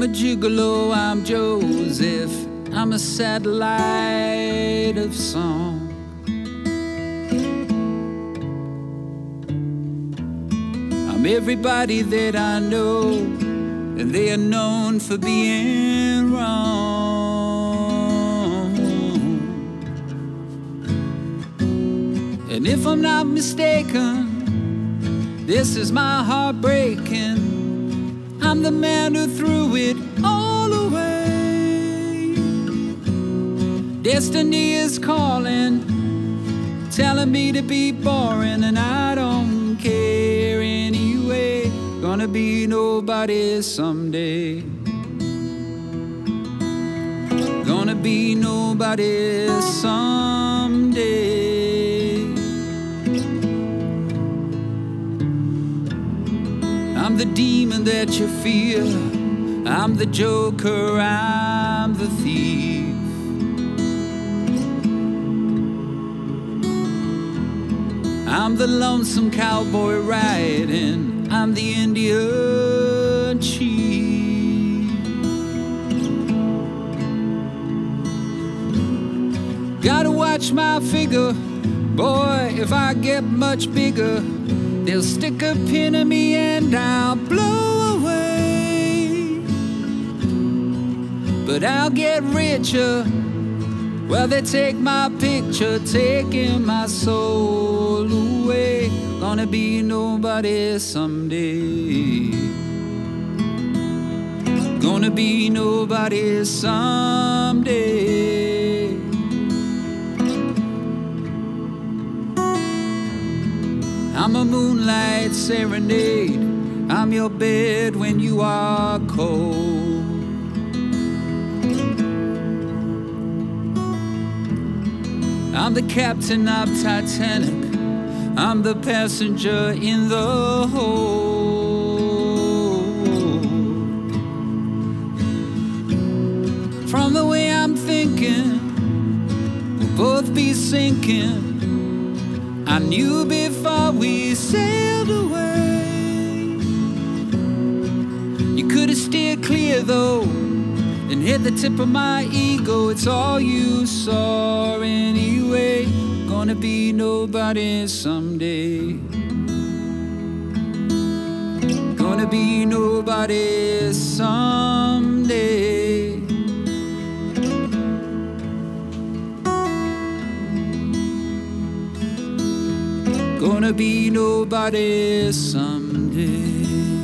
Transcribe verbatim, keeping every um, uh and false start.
I'm a gigolo, I'm Joseph, I'm a satellite of song. I'm everybody that I know, and they are known for being wrong. And if I'm not mistaken, this is my heart breaking. I'm the man who threw it all away. Destiny is calling, telling me to be boring, and I don't care anyway. Gonna be nobody someday. Gonna be nobody someday. I'm the demon that you fear, I'm the joker, I'm the thief. I'm the lonesome cowboy riding, I'm the Indian chief. Gotta watch my figure, boy, if I get much bigger, they'll stick a pin in me and I'll blow away. But I'll get richer, well, they take my picture, taking my soul away. Gonna be nobody someday. Gonna be nobody someday. I'm a moonlight serenade, I'm your bed when you are cold. I'm the captain of Titanic, I'm the passenger in the hold. From the way I'm thinking, we'll both be sinking. I knew before we sailed away. You could have steered clear though, and hit the tip of my ego. It's all you saw anyway. Gonna be nobody someday. Gonna be nobody someday. Gonna be nobody someday.